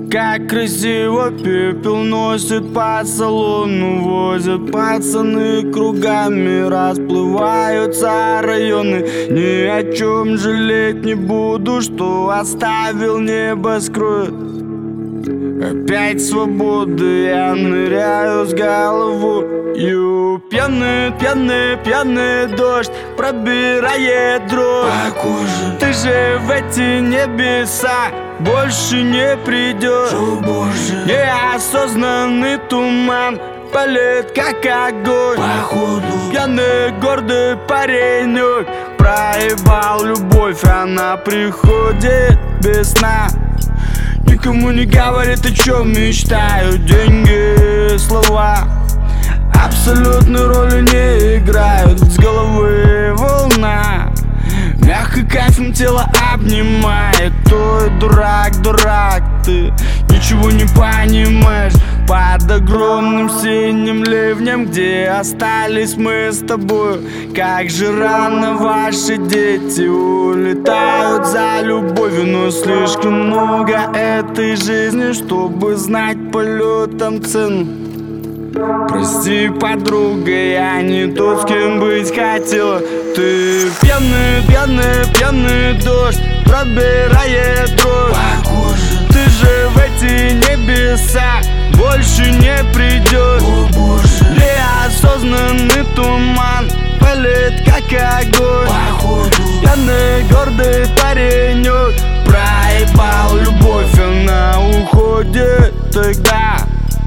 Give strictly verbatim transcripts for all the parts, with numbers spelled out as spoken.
Как красиво пепел носит по салону, возят пацаны кругами, расплываются районы. Ни о чем жалеть не буду, что оставил небоскреб. Опять свободы, я ныряю с головою. Пьяный, пьяный, пьяный дождь пробирает дрожь по коже. Ты же в эти небеса больше не придешь. О, Боже. Неосознанный туман палит, как огонь. Походу пьяный гордый паренек проебал любовь, она приходит без сна. Никому не говорит, о чем мечтаю. Деньги, слова абсолютной роли не играют. С головы волна мягко кайфом тело обнимает. Ой, дурак, дурак, ты ничего не понимаешь. Под огромным синим ливнем, где остались мы с тобой, как же рано ваши дети улетают за любовью. Но слишком много этой жизни, чтобы знать полетом цену. Прости, подруга, я не тот, с кем быть хотела. Ты пьяный, пьяный, пьяный дождь пробирает дрожь по коже. Ты же в эти небеса больше не придешь. О, Боже. Неосознанный туман палит, как огонь. Походу пьяный гордый паренек проебал любовь, она уходит тогда.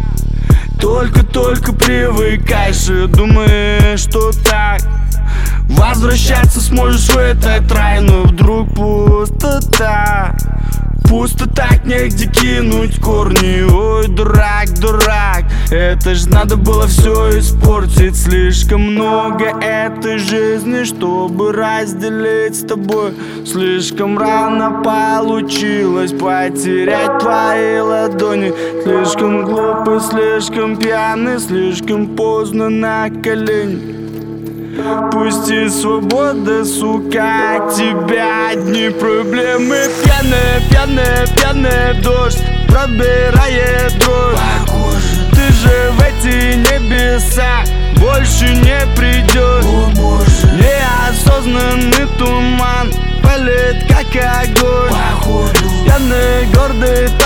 Только-только привыкаешь и думаешь, что так возвращаться сможешь в этот рай. Но вдруг пустота, пусто так, негде кинуть корни. Ой, дурак, дурак, это ж надо было все испортить. Слишком много этой жизни, чтобы разделить с тобой. Слишком рано получилось потерять твои ладони. Слишком глупый, слишком пьяный, слишком поздно на колени. Пусти свобода, сука, от тебя одни проблемы. Пьяный, пьяный, пьяный дождь пробирает дрожь по коже. Ты же в эти небеса больше не придешь. О, Боже. Неосознанный туман палит, как огонь. Походу пьяный гордый